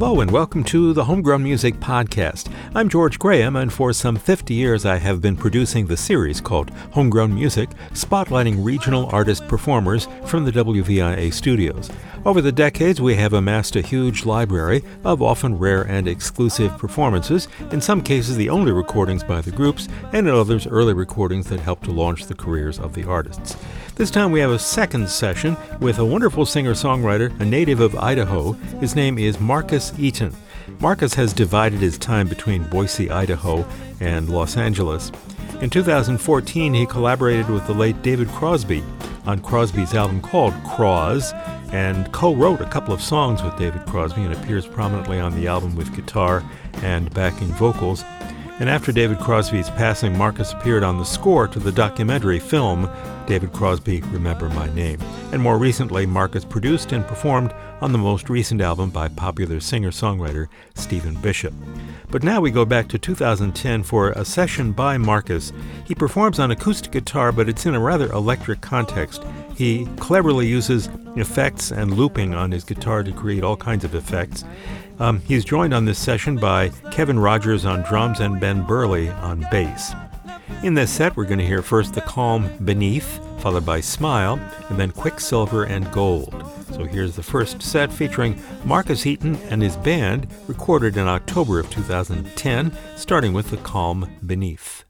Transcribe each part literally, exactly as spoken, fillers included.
Hello and welcome to the Homegrown Music Podcast. I'm George Graham, and for some fifty years I have been producing the series called Homegrown Music, spotlighting regional artist performers from the W V I A studios. Over the decades, we have amassed a huge library of often rare and exclusive performances, in some cases the only recordings by the groups, and in others early recordings that helped to launch the careers of the artists. This time we have a second session with a wonderful singer-songwriter, a native of Idaho. His name is Marcus Eaton. Marcus has divided his time between Boise, Idaho, and Los Angeles. In two thousand fourteen, he collaborated with the late David Crosby on Crosby's album called Croz, and co-wrote a couple of songs with David Crosby and appears prominently on the album with guitar and backing vocals. And after David Crosby's passing, Marcus appeared on the score to the documentary film David Crosby, Remember My Name. And more recently, Marcus produced and performed on the most recent album by popular singer-songwriter Stephen Bishop. But now we go back to two thousand ten for a session by Marcus. He performs on acoustic guitar, but it's in a rather electric context. He cleverly uses effects and looping on his guitar to create all kinds of effects. Um, he's joined on this session by Kevin Rogers on drums and Ben Burley on bass. In this set, we're going to hear first The Calm Beneath, followed by Smile, and then Quicksilver and Gold. So here's the first set featuring Marcus Eaton and his band, recorded in October of two thousand ten, starting with The Calm Beneath.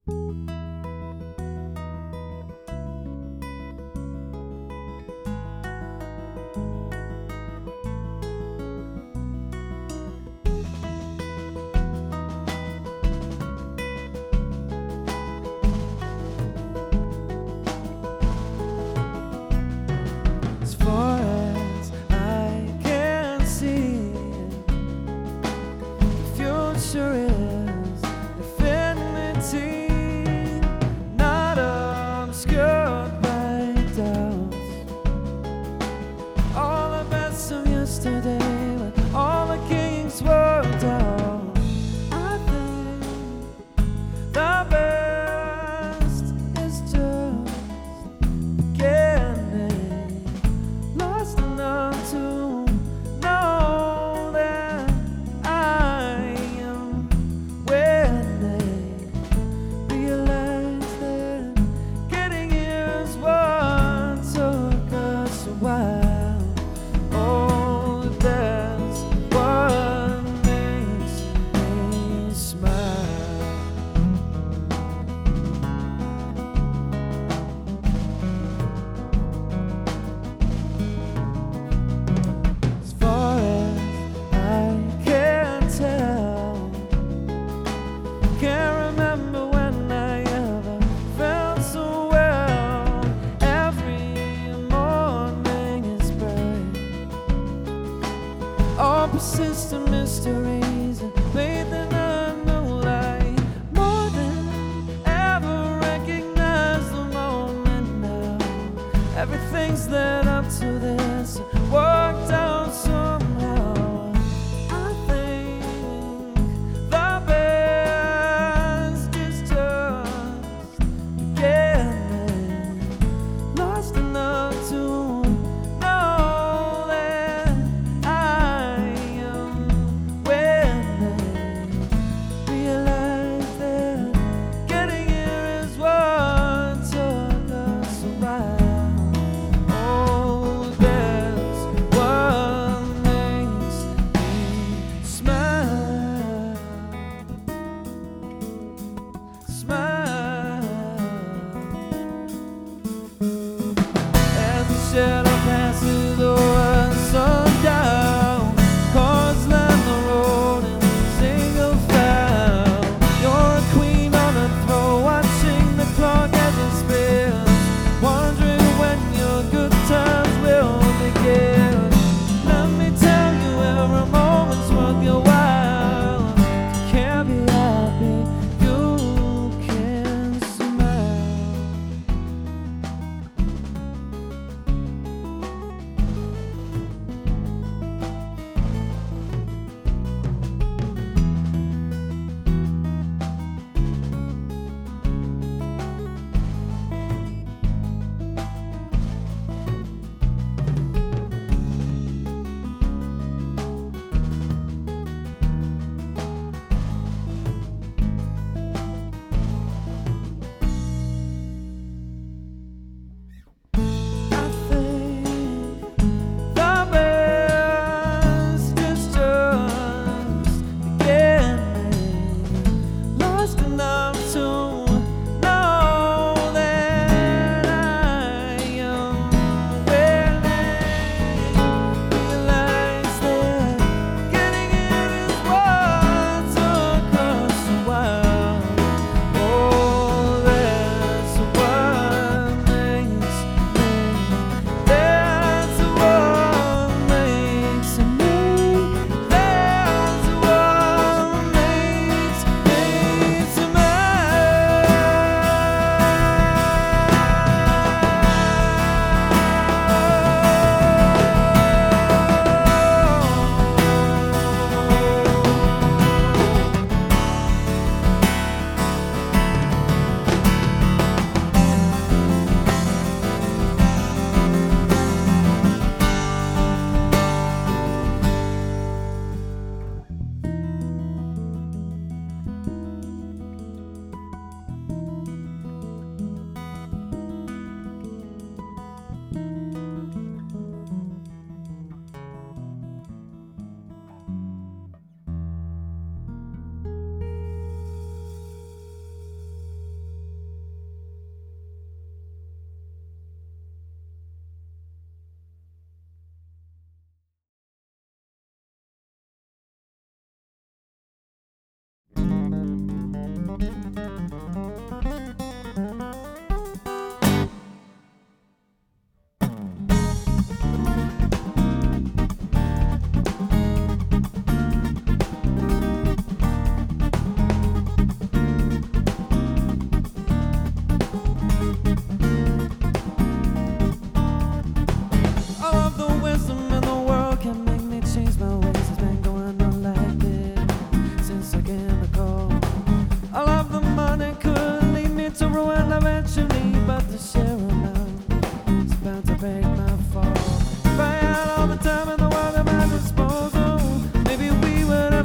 Persistent mysteries and bathed in a new light. More than ever recognize the moment now. Everything's led up to this, worked out somehow. I think the best is just beginning. Lost enough to know that I am winning.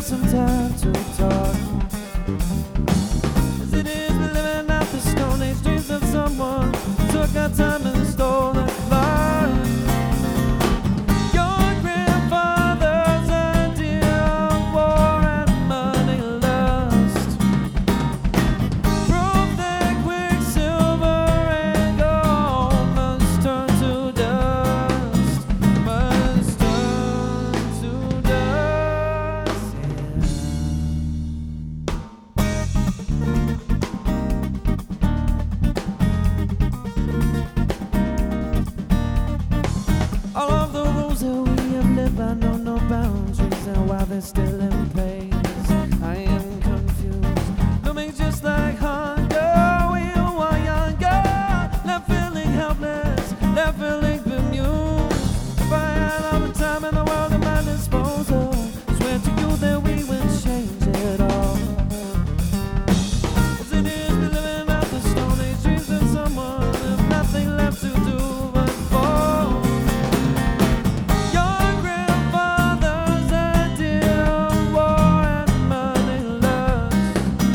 some time to talk. As it is, we're living out the Stone Age dreams of someone who took our time and stole the clock. Your grandfather's idea of war and money lust proved that quicksilver and gold must turn to dust, must turn to dust, yeah. All of the rules that we have lived by know no boundaries, and while they're still in place, I am confused. No makes just like hunger, we were younger, left feeling helpless, left feeling bemused. If I had all the time in the world at my disposal, swear to you that we would change it all. As it is, we're living out the Stone Age dreams of someone with nothing left to do but fall. Your grandfather's idea of war and money lust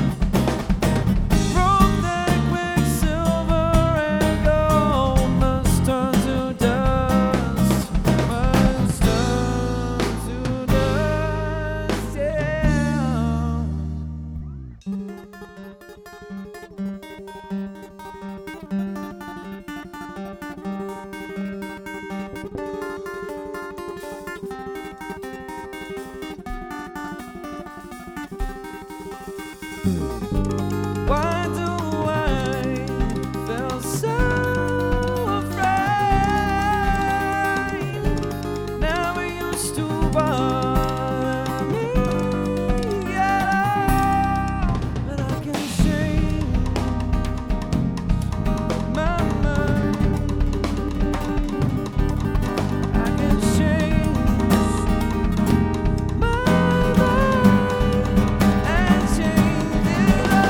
proved that quicksilver and gold must turn to dust, must turn to dust, yeah. Why do I feel so afraid? Never used to bother me at all, but I can change my mind. I can change my mind and change it all.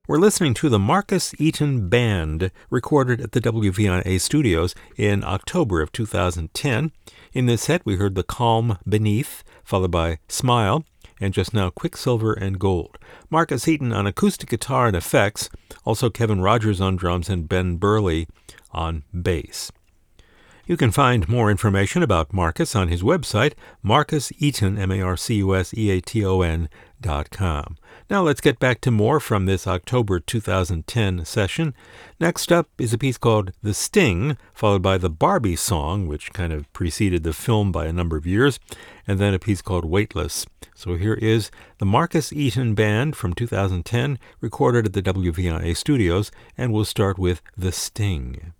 We're listening to the Marcus Eaton Band, recorded at the W V I A studios in October of two thousand ten. In this set, we heard The Calm Beneath, followed by Smile, and just now Quicksilver and Gold. Marcus Eaton on acoustic guitar and effects, also Kevin Rogers on drums and Ben Burley on bass. You can find more information about Marcus on his website, Marcus Eaton, M A R C U S E A T O N dot com. Now let's get back to more from this October two thousand ten session. Next up is a piece called The Sting, followed by the Barbie song, which kind of preceded the film by a number of years, and then a piece called Weightless. So here is the Marcus Eaton Band from two thousand ten, recorded at the W V I A studios, and we'll start with The Sting.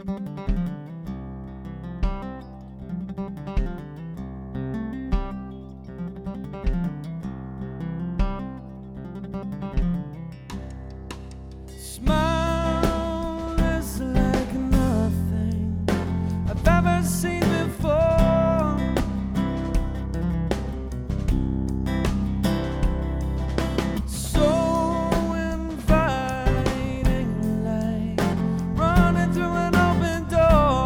Smile is like nothing I've ever seen before. So inviting, like running through an open door.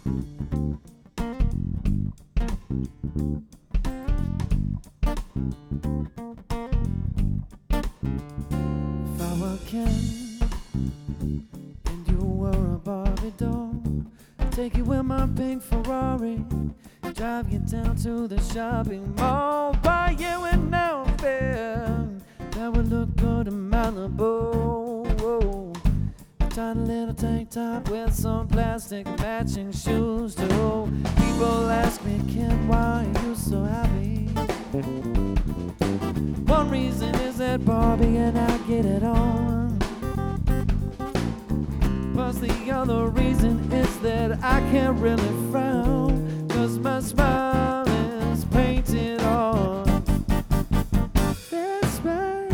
If I were Ken and you were a Barbie doll, I'd take you in my pink Ferrari, drive you down to the shopping mall, buy you an outfit that would look good in Malibu. Tiny little tank top with some plastic matching shoes too. People ask me, Ken, why are you so happy? One reason is that Barbie and I get it on. Plus the other reason is that I can't really frown, 'cause my smile is painted on. That's right.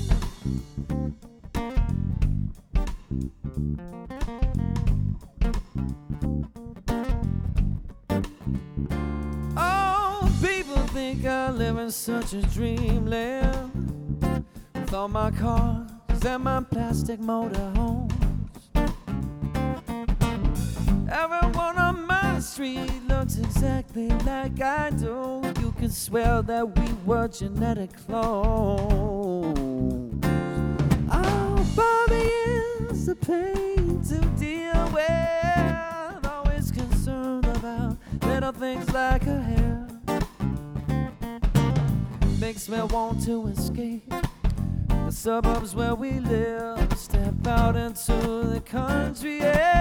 Oh, people think I live in such a dreamland, with all my cars and my plastic motorhomes. Everyone on my street looks exactly like I do. You can swear that we were genetic clones. Oh, Barbie is a pain to deal with, always concerned about little things like her hair. Makes me want to escape the suburbs where we live, step out into the country.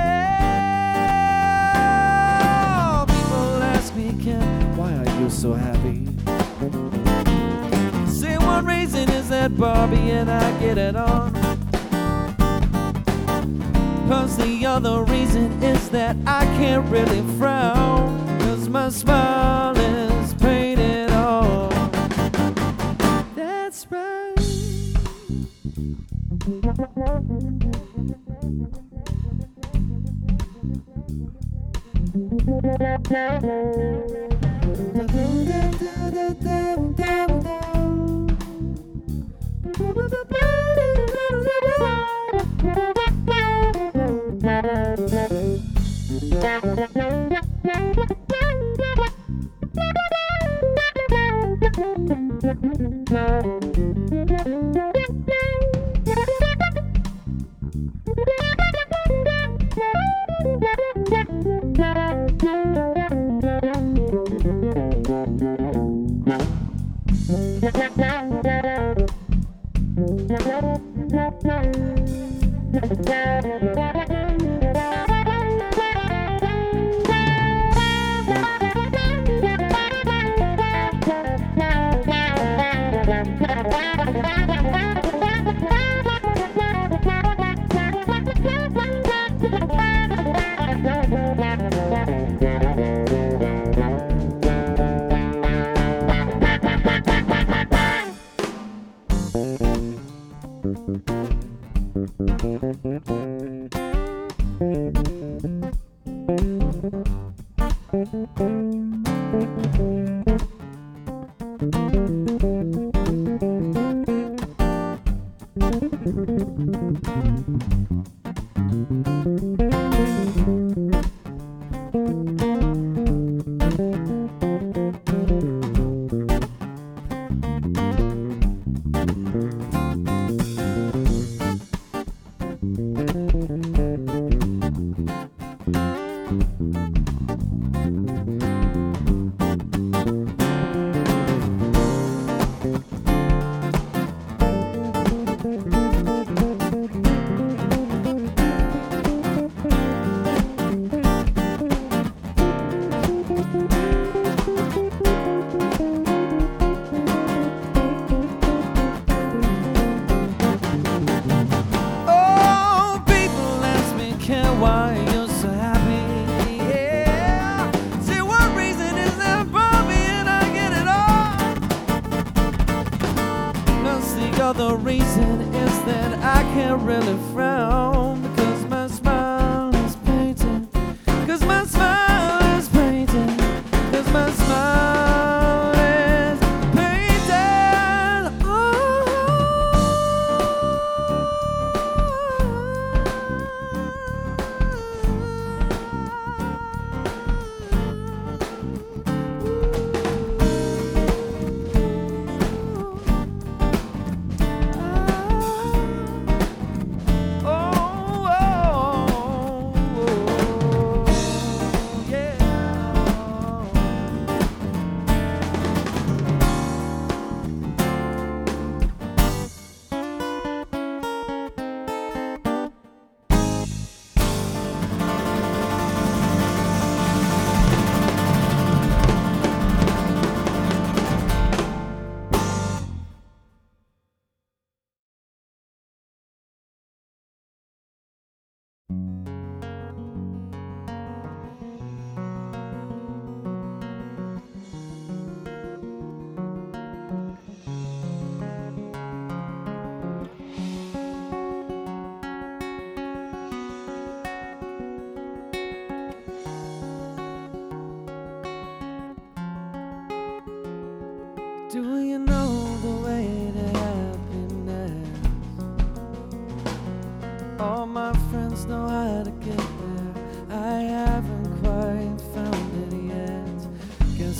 Yeah. People ask me, Ken, why are you so happy? Say one reason is that Barbie and I get it on. Plus the other reason is that I can't really frown, 'cause my smile is painted on. That's right. The reason is that I can't really frown, because my smile is painted, because my smile is painted, because my smile is painted. Oh.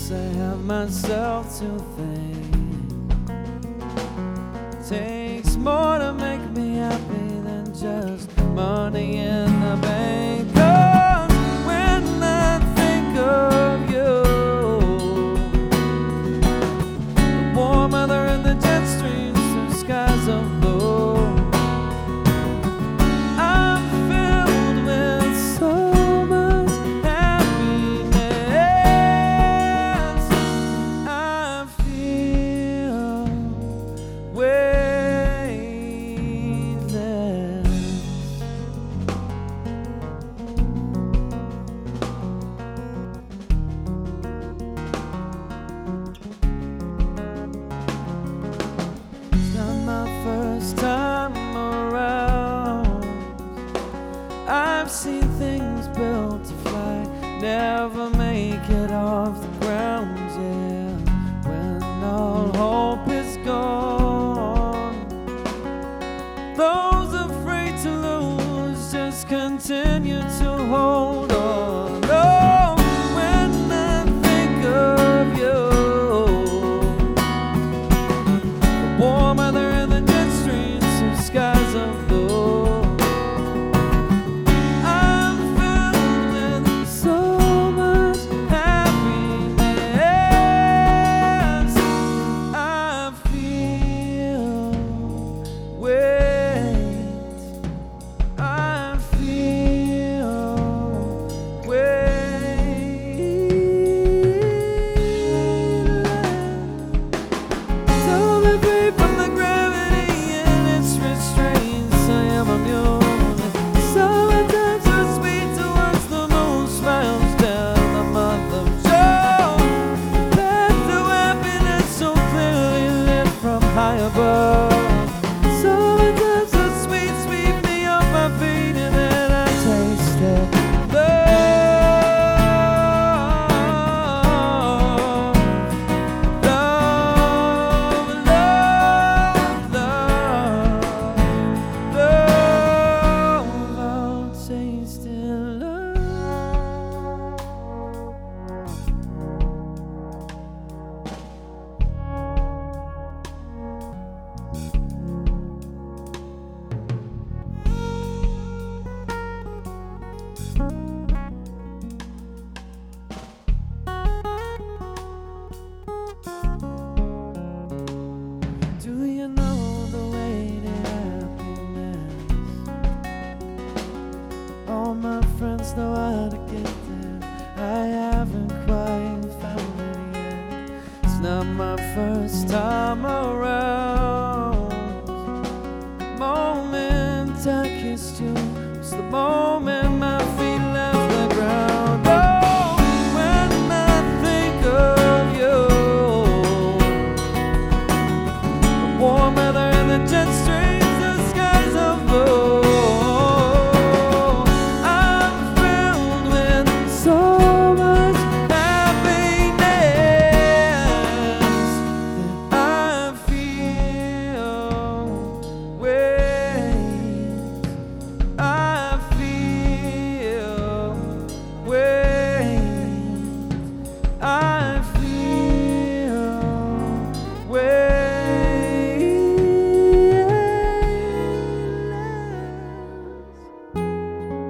I have myself to thank. Takes more to make me happy than just money in the bank. 'Cause when I think of you, the warm weather and the jet streams through skies of blue, I'm filled with so much happiness. I feel weightless. It's not my first time around. I've seen things built to fly, never make it off the ground, yeah. When all hope is gone, those afraid to lose just continue to hold on. Oh, when I think of you, the warm weather and the jet streams through skies of blue, I'm filled with so much happiness. I feel weight. I feel weightless. So me free from the gravity and its restraints. I am immune. Summertime so sweet to watch the moon smiles down the month of June. Back to happiness so clearly lit from high above. Summertime so sweet, sweep me off my feet and then I taste it. Love, love, love, love, love, I'll taste it, love. Do you know the way to happiness? All my friends know how to get there. I haven't quite found it yet. It's not my first time around. The moment I kissed you was the moment my feet left the ground. Oh, when I think of you, the warm weather and the jet streams, the skies of blue, I'm filled with so much happiness that I feel weight. I feel weight. I feel weightless.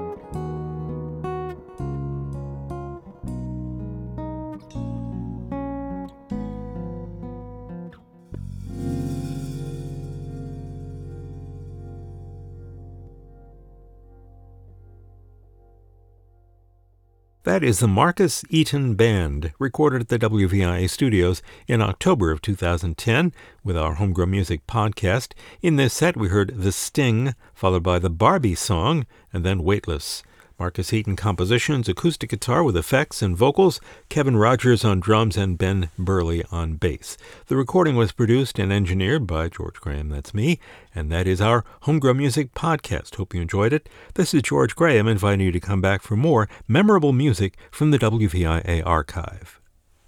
That is the Marcus Eaton Band, recorded at the W V I A studios in October of two thousand ten with our Homegrown Music podcast. In this set, we heard The Sting, followed by the Barbie song, and then Weightless. Marcus Eaton compositions, acoustic guitar with effects and vocals, Kevin Rogers on drums, and Ben Burley on bass. The recording was produced and engineered by George Graham, that's me, and that is our Homegrown Music podcast. Hope you enjoyed it. This is George Graham inviting you to come back for more memorable music from the W V I A archive.